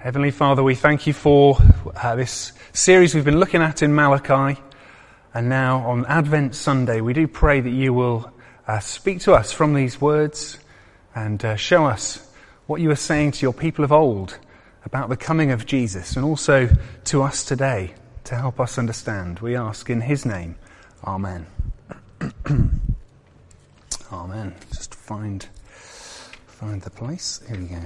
Heavenly Father, we thank you for this series we've been looking at in Malachi, and now on Advent Sunday we do pray that you will speak to us from these words and show us what you were saying to your people of old about the coming of Jesus, and also to us today to help us understand. We ask in his name. Amen. Amen. Just find the place. Here we go.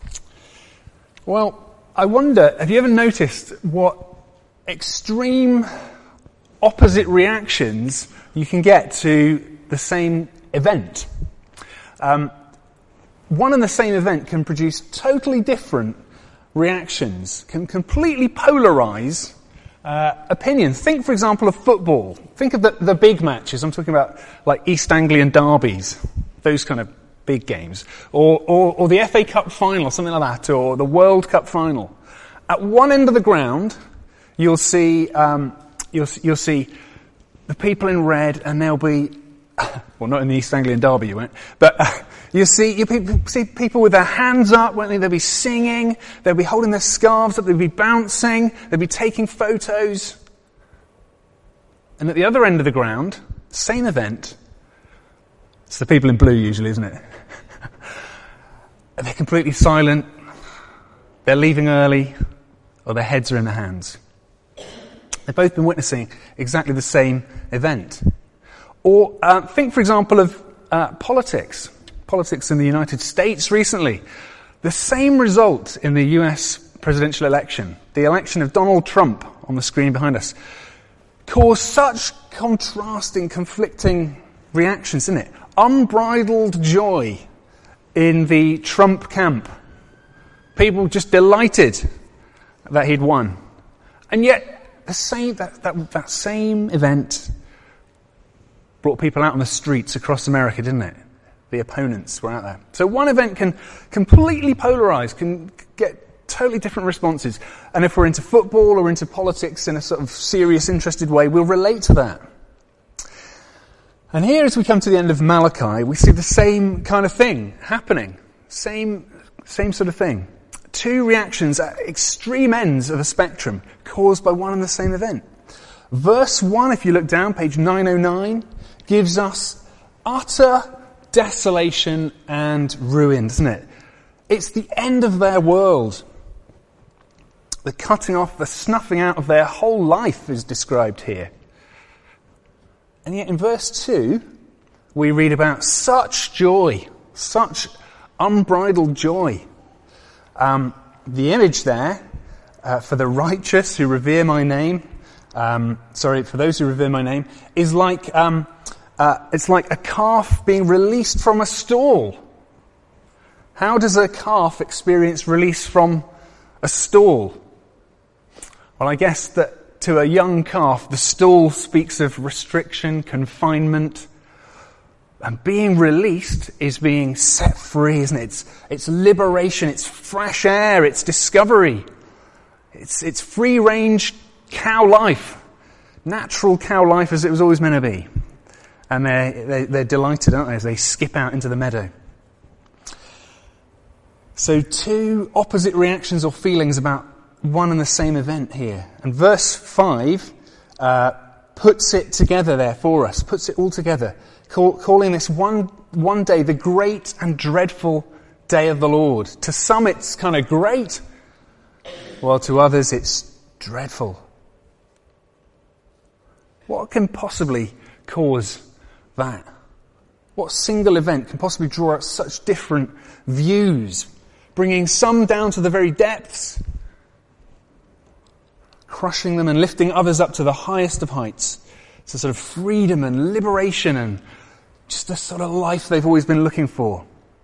Well, I wonder, have you ever noticed what extreme opposite reactions you can get to the same event? One and the same event can produce totally different reactions, can completely polarize opinions. Think, for example, of football. Think of the big matches. I'm talking about like East Anglian derbies, those kind of big games, or the FA Cup final, something like that, or the World Cup final. At one end of the ground, you'll see the people in red, and there'll be, well, not in the East Anglian derby you won't, but you'll see people with their hands up, won't they? They'll be singing, they'll be holding their scarves up, they'll be bouncing, they'll be taking photos. And at the other end of the ground, same event, it's the people in blue usually, isn't it? They're completely silent, they're leaving early, or their heads are in their hands. They've both been witnessing exactly the same event. Or think, for example, of politics. Politics in the United States recently. The same result in the US presidential election, the election of Donald Trump on the screen behind us, caused such contrasting, conflicting reactions, didn't it? Unbridled joy in the Trump camp. People just delighted that he'd won. And yet, that same event brought people out on the streets across America, didn't it? The opponents were out there. So one event can completely polarize, can get totally different responses. And if we're into football or into politics in a sort of serious, interested way, we'll relate to that. And here, as we come to the end of Malachi, we see the same kind of thing happening. Same sort of thing. Two reactions at extreme ends of a spectrum caused by one and the same event. Verse 1, if you look down, page 909, gives us utter desolation and ruin, doesn't it? It's the end of their world. The cutting off, the snuffing out of their whole life is described here. And yet in verse 2, we read about such joy, such unbridled joy. The image there, for the righteous who revere my name, for those who revere my name, is like, it's like a calf being released from a stall. How does a calf experience release from a stall? Well, I guess that to a young calf, the stall speaks of restriction, confinement, and being released is being set free, isn't it? It's liberation, it's fresh air, it's discovery. It's free-range cow life, natural cow life as it was always meant to be. And they're delighted, aren't they, as they skip out into the meadow. So two opposite reactions or feelings about one and the same event here. And verse 5 puts it together there for us, puts it all together, calling this one day the great and dreadful day of the Lord. To some it's kind of great, while to others it's dreadful. What can possibly cause that? What single event can possibly draw out such different views, bringing some down to the very depths, crushing them and lifting others up to the highest of heights? It's a sort of freedom and liberation and just the sort of life they've always been looking for.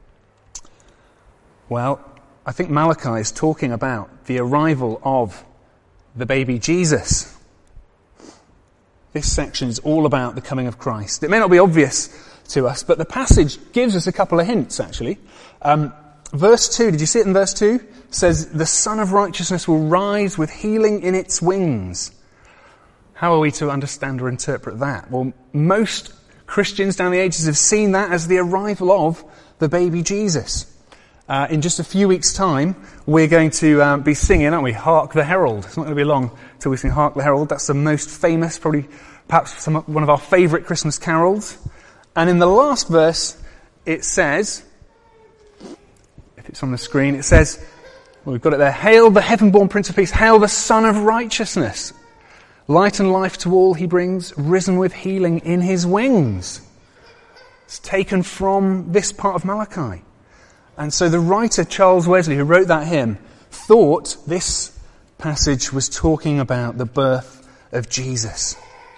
Well, I think Malachi is talking about the arrival of the baby Jesus. This section is all about the coming of Christ. It may not be obvious to us, but the passage gives us a couple of hints, actually. Verse 2, did you see it in verse 2? It says, the Son of Righteousness will rise with healing in its wings. How are we to understand or interpret that? Well, most Christians down the ages have seen that as the arrival of the baby Jesus. In just a few weeks' time, we're going to be singing, aren't we? Hark the Herald. It's not going to be long till we sing Hark the Herald. That's the most famous, probably perhaps one of our favourite Christmas carols. And in the last verse, it says, if it's on the screen, it says, well, we've got it there, "Hail the heaven-born Prince of Peace, hail the Son of Righteousness. Light and life to all he brings, risen with healing in his wings." It's taken from this part of Malachi. And so the writer Charles Wesley, who wrote that hymn, thought this passage was talking about the birth of Jesus.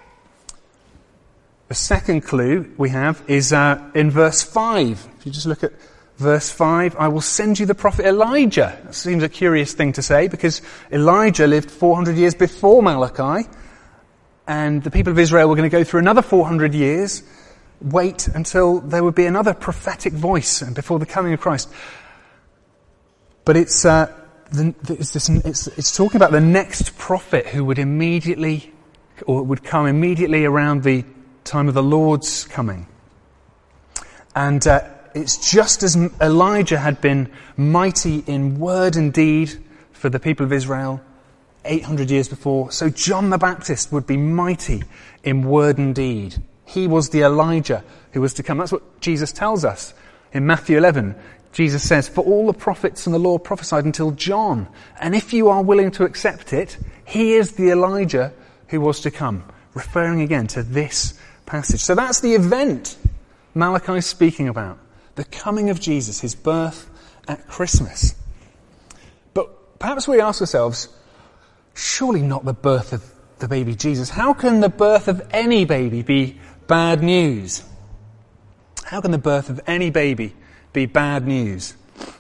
The second clue we have is in verse 5. If you just look at verse 5, "I will send you the prophet Elijah." That seems a curious thing to say, because Elijah lived 400 years before Malachi, and the people of Israel were going to go through another 400 years, wait until there would be another prophetic voice and before the coming of Christ. But it's talking about the next prophet who would immediately, or would come immediately around the time of the Lord's coming. And it's just as Elijah had been mighty in word and deed for the people of Israel 800 years before, so John the Baptist would be mighty in word and deed. He was the Elijah who was to come. That's what Jesus tells us. In Matthew 11, Jesus says, "For all the prophets and the law prophesied until John. And if you are willing to accept it, he is the Elijah who was to come." Referring again to this passage. So that's the event Malachi is speaking about. The coming of Jesus, his birth at Christmas. But perhaps we ask ourselves, surely not the birth of the baby Jesus. How can the birth of any baby be bad news? How can the birth of any baby be bad news?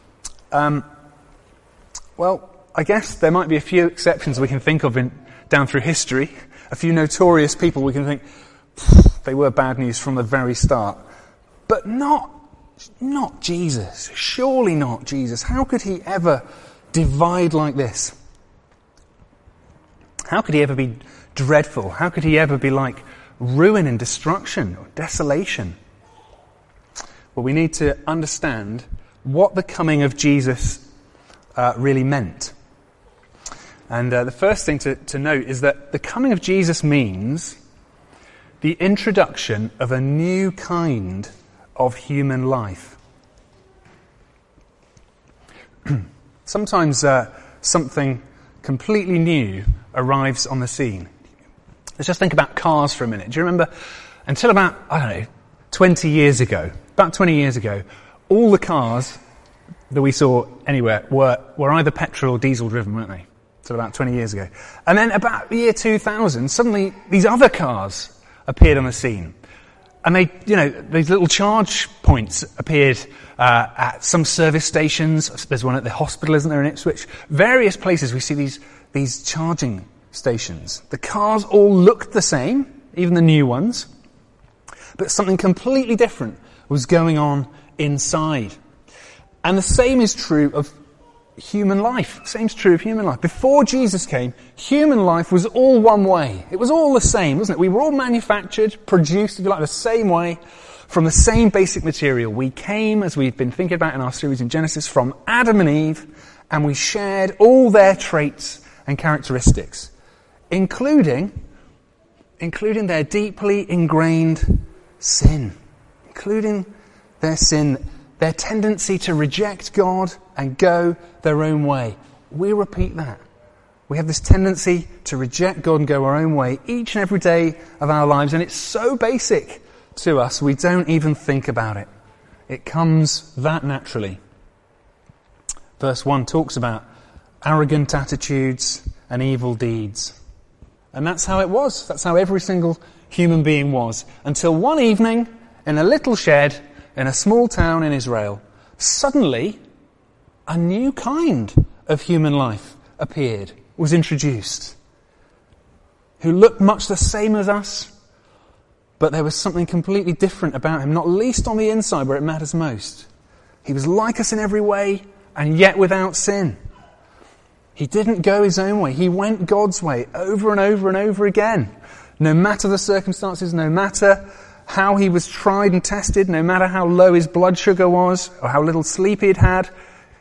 Well, I guess there might be a few exceptions we can think of down through history. A few notorious people we can think, they were bad news from the very start. But not Jesus. Surely not Jesus. How could he ever divide like this? How could he ever be dreadful? How could he ever be like ruin and destruction or desolation? Well, we need to understand what the coming of Jesus really meant. And the first thing to note is that the coming of Jesus means the introduction of a new kind of human life. Sometimes something completely new arrives on the scene. Let's just think about cars for a minute. Do you remember, until about, 20 years ago, all the cars that we saw anywhere were either petrol or diesel driven, weren't they? Until about 20 years ago. And then about the year 2000, suddenly these other cars appeared on the scene. And these little charge points appeared at some service stations. There's one at the hospital, isn't there, in Ipswich? Various places we see these charging stations. The cars all looked the same, even the new ones, but something completely different was going on inside. And the same is true of human life. Before Jesus came, human life was all one way. It was all the same, wasn't it? We were all manufactured, produced, if you like, the same way, from the same basic material. We came, as we've been thinking about in our series in Genesis, from Adam and Eve, and we shared all their traits and characteristics, including their deeply ingrained sin, their tendency to reject God and go their own way. We repeat that. We have this tendency to reject God and go our own way each and every day of our lives, and it's so basic to us we don't even think about it. It comes that naturally. Verse 1 talks about arrogant attitudes and evil deeds. And that's how it was. That's how every single human being was. Until one evening, in a little shed, in a small town in Israel, suddenly a new kind of human life appeared, was introduced, who looked much the same as us, but there was something completely different about him, not least on the inside where it matters most. He was like us in every way, and yet without sin. He didn't go his own way. He went God's way over and over and over again. No matter the circumstances, no matter how he was tried and tested, no matter how low his blood sugar was or how little sleep he'd had,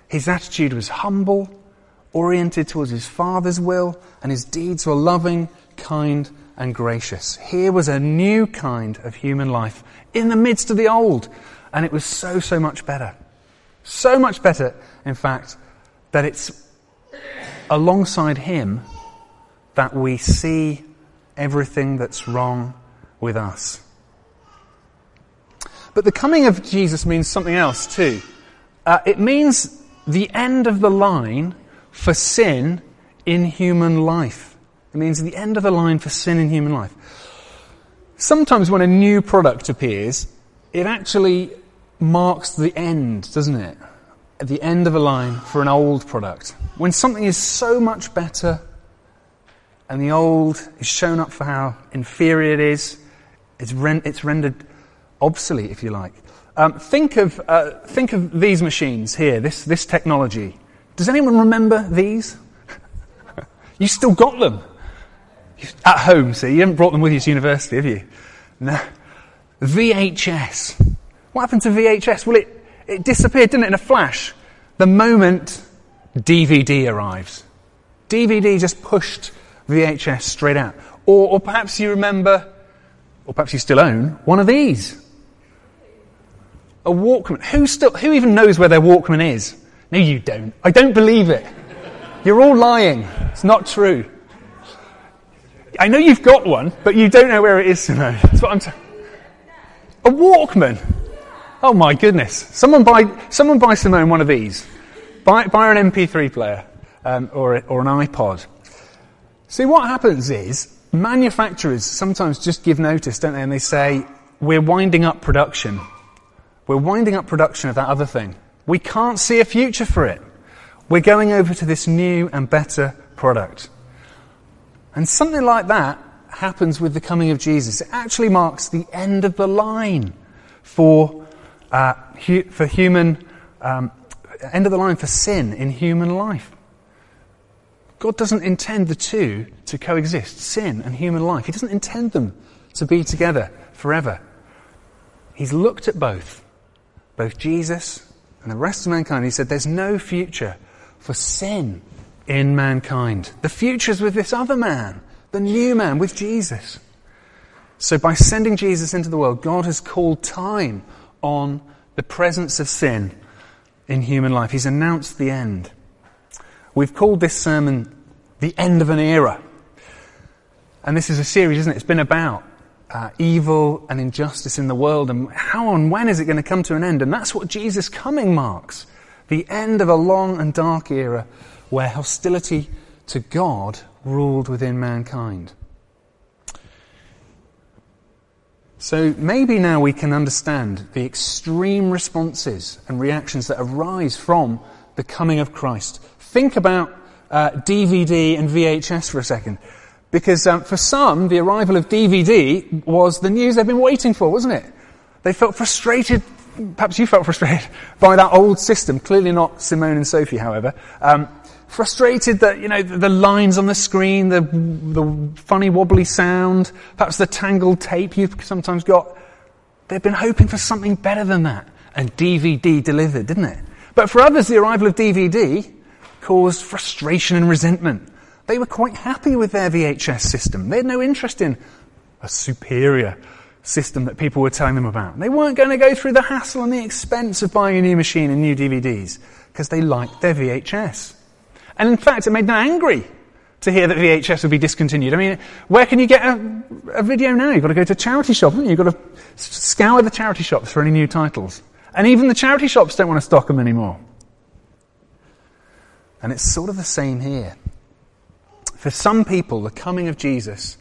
His attitude was humble, oriented towards his Father's will, and his deeds were loving, kind, and gracious. Here was a new kind of human life in the midst of the old, and it was so much better. So much better, in fact, that it's alongside him that we see everything that's wrong with us. But the coming of Jesus means something else too. It means the end of the line for sin in human life. It means the end of the line for sin in human life. Sometimes when a new product appears, it actually marks the end, doesn't it? At the end of a line for an old product. When something is so much better and the old is shown up for how inferior it is, it's rendered obsolete, if you like. Think of these machines here, this technology. Does anyone remember these? You still got them at home, so you haven't brought them with you to university, have you? No. VHS. What happened to VHS? Well, it disappeared, didn't it, in a flash? The moment DVD arrives. DVD just pushed VHS straight out. Or perhaps you remember, or perhaps you still own, one of these. A Walkman. Who even knows where their Walkman is? No, you don't. I don't believe it. You're all lying. It's not true. I know you've got one, but you don't know where it is, Simone. That's what I'm saying. A Walkman. Oh my goodness. Someone buy Simone one of these. Buy her an MP3 player, or an iPod. See, what happens is, manufacturers sometimes just give notice, don't they? And they say, we're winding up production. We're winding up production of that other thing. We can't see a future for it. We're going over to this new and better product. And something like that happens with the coming of Jesus. It actually marks the end of the line for human, end of the line for sin in human life. God doesn't intend the two to coexist, sin and human life. He doesn't intend them to be together forever. He's looked at both Jesus and the rest of mankind. He said there's no future for sin in mankind. The future's with this other man, the new man, with Jesus. So by sending Jesus into the world, God has called time on the presence of sin in human life. He's announced the end. We've called this sermon The End of an Era. And this is a series, isn't it? It's been about evil and injustice in the world, and how and when is it going to come to an end? And that's what Jesus' coming marks. The end of a long and dark era where hostility to God ruled within mankind. So maybe now we can understand the extreme responses and reactions that arise from the coming of Christ. Think about DVD and VHS for a second. Because for some, the arrival of DVD was the news they've been waiting for, wasn't it? They felt frustrated, perhaps you felt frustrated, by that old system. Clearly not Simone and Sophie, however. Frustrated that, the lines on the screen, the funny wobbly sound, perhaps the tangled tape you've sometimes got. They've been hoping for something better than that. And DVD delivered, didn't it? But for others, the arrival of DVD caused frustration and resentment. They were quite happy with their VHS system. They had no interest in a superior system that people were telling them about. They weren't going to go through the hassle and the expense of buying a new machine and new DVDs because they liked their VHS. And in fact, it made them angry to hear that VHS would be discontinued. I mean, where can you get a video now? You've got to go to a charity shop, haven't you? You've got to scour the charity shops for any new titles. And even the charity shops don't want to stock them anymore. And it's sort of the same here. For some people, the coming of Jesus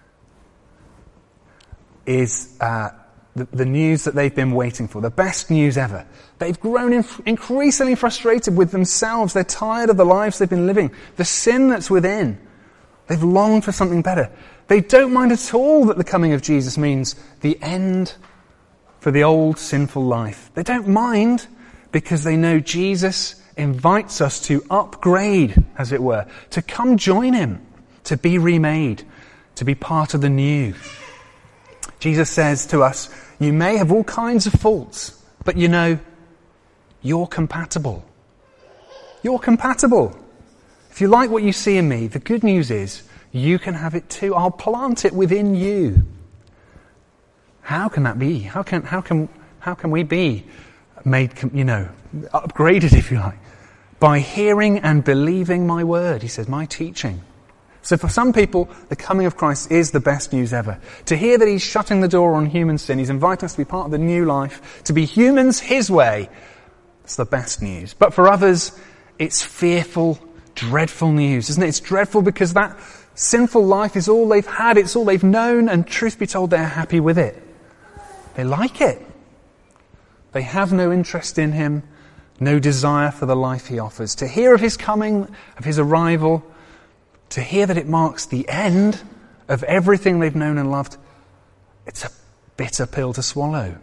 is the news that they've been waiting for, the best news ever. They've grown increasingly frustrated with themselves. They're tired of the lives they've been living, the sin that's within. They've longed for something better. They don't mind at all that the coming of Jesus means the end for the old sinful life. They don't mind because they know Jesus invites us to upgrade, as it were, to come join him, to be remade, to be part of the new. Jesus says to us, you may have all kinds of faults, but you're compatible. You're compatible. If you like what you see in me, the good news is you can have it too. I'll plant it within you. How can that be? How can we be made, upgraded, if you like? By hearing and believing my word, he says, my teaching. So for some people, the coming of Christ is the best news ever. To hear that he's shutting the door on human sin, he's inviting us to be part of the new life, to be humans his way, it's the best news. But for others, it's fearful, dreadful news, isn't it? It's dreadful because that sinful life is all they've had, it's all they've known, and truth be told, they're happy with it. They like it. They have no interest in him, no desire for the life he offers. To hear of his coming, of his arrival, to hear that it marks the end of everything they've known and loved, it's a bitter pill to swallow.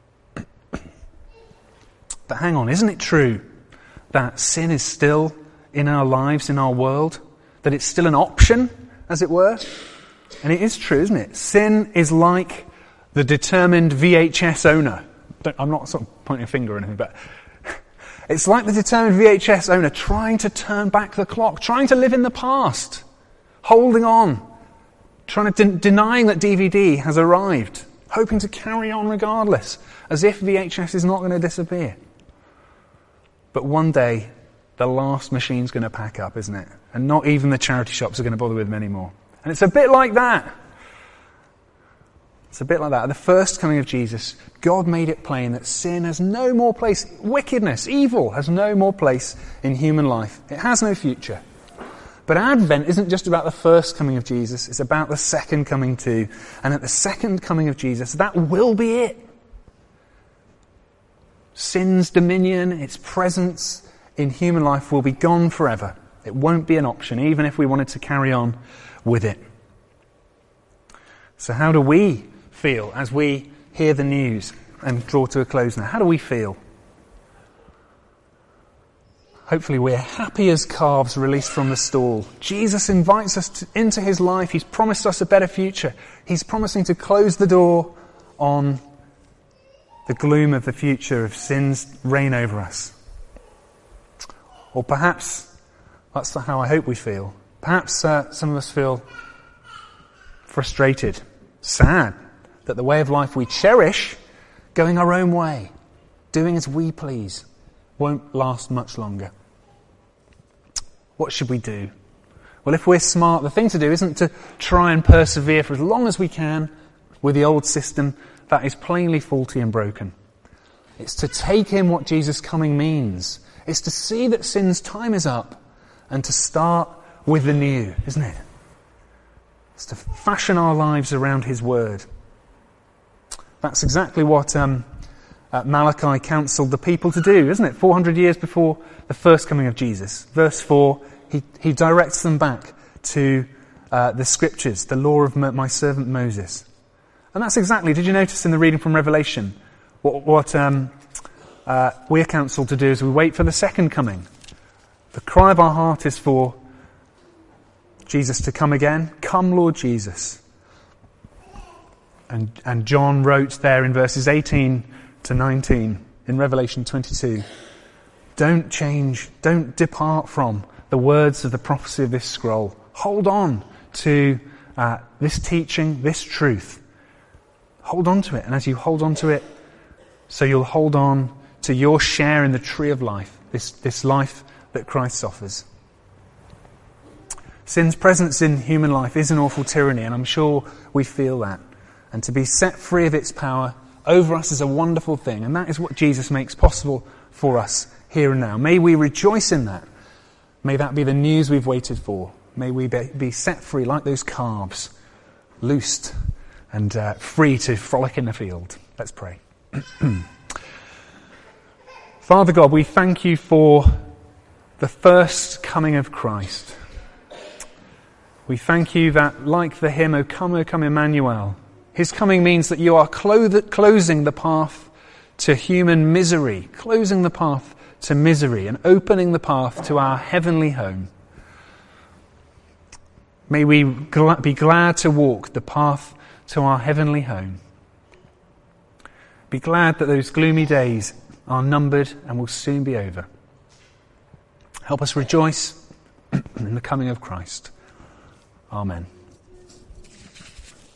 But hang on, isn't it true that sin is still in our lives, in our world? That it's still an option, as it were? And it is true, isn't it? Sin is like the determined VHS owner. I'm not sort of pointing a finger or anything, but it's like the determined VHS owner trying to turn back the clock, trying to live in the past, holding on, trying to denying that DVD has arrived, hoping to carry on regardless, as if VHS is not going to disappear. But one day, the last machine's going to pack up, isn't it? And not even the charity shops are going to bother with them anymore. And it's a bit like that. It's a bit like that. At the first coming of Jesus, God made it plain that sin has no more place, wickedness, evil has no more place in human life. It has no future. But Advent isn't just about the first coming of Jesus, it's about the second coming too. And at the second coming of Jesus, that will be it. Sin's dominion, its presence in human life will be gone forever. It won't be an option, even if we wanted to carry on with it. So how do we feel as we hear the news and draw to a close now? How do we feel? Hopefully we're happy as calves released from the stall. Jesus invites us into his life. He's promised us a better future. He's promising to close the door on the gloom of the future of sin's reign over us. Or perhaps that's how I hope we feel. Perhaps some of us feel frustrated, sad, that the way of life we cherish, going our own way, doing as we please, won't last much longer. What should we do? Well, if we're smart, the thing to do isn't to try and persevere for as long as we can with the old system that is plainly faulty and broken. It's to take in what Jesus' coming means. It's to see that sin's time is up and to start with the new, isn't it? It's to fashion our lives around his word. That's exactly what Malachi counselled the people to do, isn't it? 400 years before the first coming of Jesus. Verse 4, he directs them back to the scriptures, the law of my servant Moses. And that's exactly, did you notice in the reading from Revelation, what we're counselled to do as we wait for the second coming? The cry of our heart is for Jesus to come again. Come, Lord Jesus. And John wrote there in verses 18 to 19 in Revelation 22, don't change, don't depart from the words of the prophecy of this scroll. Hold on to this teaching, this truth. Hold on to it. And as you hold on to it, so you'll hold on to your share in the tree of life, this life that Christ offers. Sin's presence in human life is an awful tyranny, and I'm sure we feel that. And to be set free of its power over us is a wonderful thing, and that is what Jesus makes possible for us here and now. May we rejoice in that. May that be the news we've waited for. May we be set free like those calves, loosed and free to frolic in the field. Let's pray. Father God, we thank you for the first coming of Christ. We thank you that, like the hymn, O come, Emmanuel, his coming means that you are closing the path to human misery, closing the path to misery and opening the path to our heavenly home. May we be glad to walk the path to our heavenly home. Be glad that those gloomy days are numbered and will soon be over. Help us rejoice in the coming of Christ. Amen.